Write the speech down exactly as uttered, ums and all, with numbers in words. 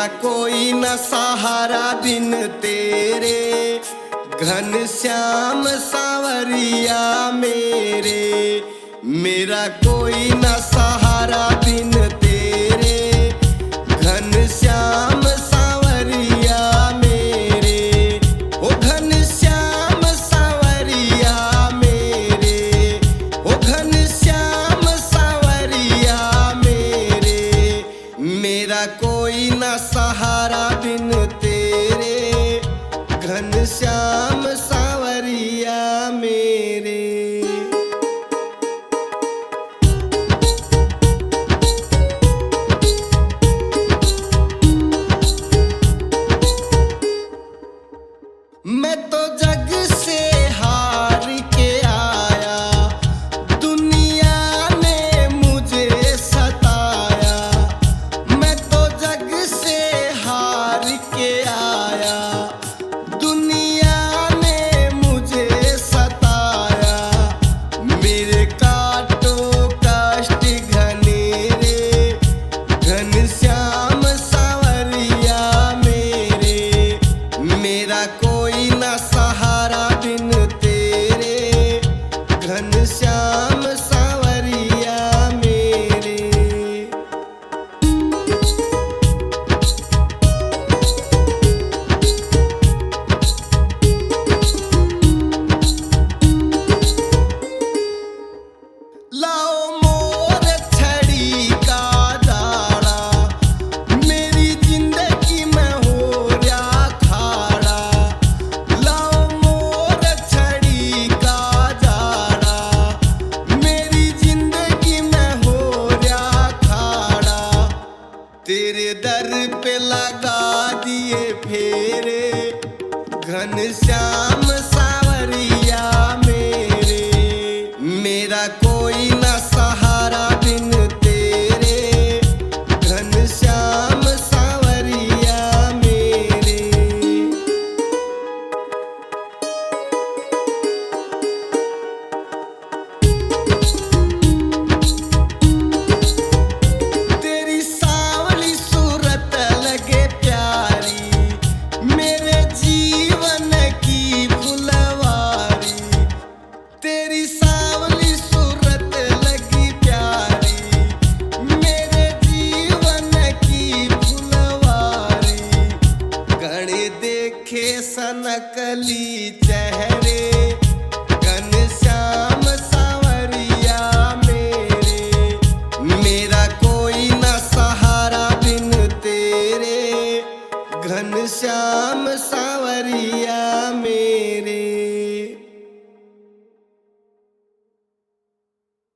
मेरा कोई न सहारा बिन तेरे, घन श्याम सांवरिया मेरे। मेरा कोई न सहारा बिन तेरे, घन श्याम सांवरिया मेरे। ओ घन श्याम सांवरिया मेरे, ओ घन श्याम सांवरिया मेरे। मेरा कोई न सहारा बिन तेरे, घन श्याम सांवरिया मेरे। मैं तो जग से हार के आया, दुनिया ने मुझे सताया। मैं तो जग से हार के आया, दुनिया ने मुझे सताया। मेरे काटो कष्ट घनेरे, घन श्याम सांवरिया मेरे। मेरा कोई न सहारा बिन तेरे, घन श्याम सांवरिया मेरे। लाओ मोर छड़ी का जाड़ा, मेरी जिंदगी में हो रहा खाड़ा। लाओ मोर छड़ी का जाड़ा, मेरी जिंदगी में हो रहा खाड़ा। तेरे दर पे लगा दिए फेरे, घन श्याम सांवरिया मेरे। मेरा कोई न सहारा बिन तेरे, घन श्याम सांवरिया मेरे। तेरी सांवली सूरत लगे प्यारी, मेरे जीवन की फुलवारी। तेरी सांवली सूरत लगी प्यारी, मेरे जीवन की फुलवारी। गणे देखे सनकली चेहरे, घन श्याम सांवरिया मेरे। मेरा कोई न सहारा बिन तेरे, घन श्याम सांवरिया